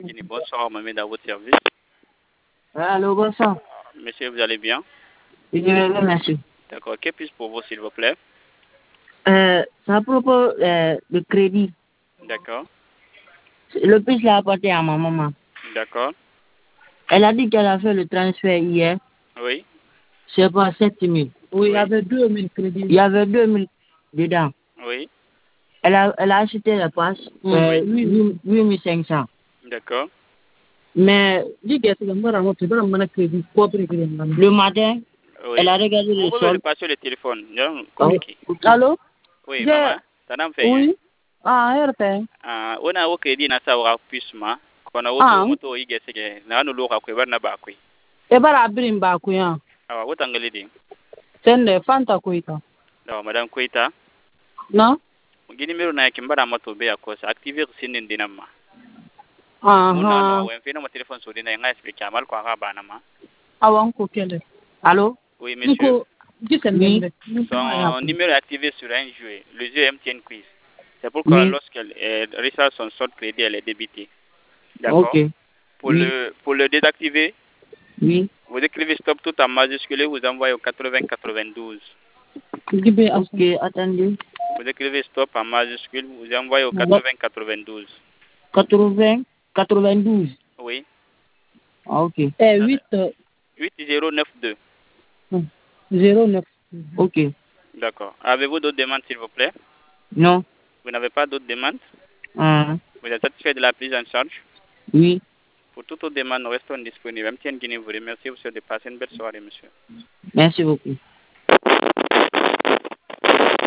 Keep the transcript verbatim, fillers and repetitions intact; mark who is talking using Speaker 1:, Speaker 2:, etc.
Speaker 1: Guinée. Bonsoir, Mohamed, à votre service.
Speaker 2: Allô, bonsoir.
Speaker 1: Monsieur, vous allez bien?
Speaker 2: Oui, je vais bien, merci.
Speaker 1: D'accord. Que puis-je pour vous, s'il vous plaît?
Speaker 2: Euh, c'est à propos euh, du crédit.
Speaker 1: D'accord.
Speaker 2: Le plus l'a apporté à ma maman.
Speaker 1: D'accord.
Speaker 2: Elle a dit qu'elle a fait le transfert hier.
Speaker 1: Oui.
Speaker 2: C'est pas sept mille.
Speaker 3: Oui, il y
Speaker 1: Oui.
Speaker 3: avait deux mille crédits.
Speaker 2: Il y avait deux mille dedans.
Speaker 1: Oui.
Speaker 2: Elle a, elle a acheté la passe.
Speaker 3: Mm.
Speaker 2: Euh,
Speaker 3: Oui.
Speaker 2: huit mille cinq cents.
Speaker 1: D'accord.
Speaker 2: Mais
Speaker 3: Dis que c'est un tu donnes un crédit, quoi, crédit.
Speaker 2: le matin,
Speaker 1: Oui.
Speaker 2: elle a regardé le
Speaker 1: Vous pouvez
Speaker 2: sol.
Speaker 1: le passer le téléphone. Non,
Speaker 2: Oh,
Speaker 1: communiquer.
Speaker 3: Allô?
Speaker 1: Oui,
Speaker 3: Je-
Speaker 1: maman. Ça n'a fait rien.
Speaker 3: Oui. Ah, R P.
Speaker 1: Ah, on a au crédit na sa wa puissement. Qu'on a
Speaker 3: Ah.
Speaker 1: auto moto yi gese ke na no lo ka ko na ba ko.
Speaker 3: E bara abiri mba kuya.
Speaker 1: Awa wota ngale di.
Speaker 3: Sende fanta kuita.
Speaker 1: Dawa madame Koita.
Speaker 3: No?
Speaker 1: Gini mero na kimbara moto be akosa activer sinin dinama. Muna no
Speaker 3: Aha.
Speaker 1: awen fina mo téléphone so dina nga expliquer amal ko ga bana ma.
Speaker 3: Awan ko kele.
Speaker 2: allô?
Speaker 1: Oui, monsieur.
Speaker 3: Nko, gisende.
Speaker 1: Son numéro est activé sur un jeu, le jeu M T N Quiz. C'est pourquoi
Speaker 2: Oui.
Speaker 1: lorsqu'elle euh, reçoit son solde crédit, elle est débitée. D'accord.
Speaker 2: Ok.
Speaker 1: Pour,
Speaker 2: Oui.
Speaker 1: le, pour le désactiver,
Speaker 2: Oui.
Speaker 1: vous écrivez stop tout en majuscule et vous envoyez au quatre-vingts quatre-vingt-douze.
Speaker 3: Gibe
Speaker 2: Ok, attendez.
Speaker 1: Vous écrivez stop en majuscule, vous envoyez au quatre-vingts quatre-vingt-douze.
Speaker 2: quatre-vingts quatre-vingt-douze.
Speaker 1: Oui.
Speaker 2: Ah, ok.
Speaker 3: Eh, huit
Speaker 1: huit zéro neuf deux.
Speaker 3: zéro neuf.
Speaker 2: Ok.
Speaker 1: D'accord. Avez-vous d'autres demandes, s'il vous plaît?
Speaker 2: Non.
Speaker 1: Vous n'avez pas d'autres demandes?
Speaker 2: Ah,
Speaker 1: Vous êtes satisfait de la prise en charge?
Speaker 2: oui.
Speaker 1: Pour toute autre demande, nous restons disponibles. M T N Guinée vous remercie. Vous souhaite de passer une belle soirée, monsieur.
Speaker 2: Merci beaucoup.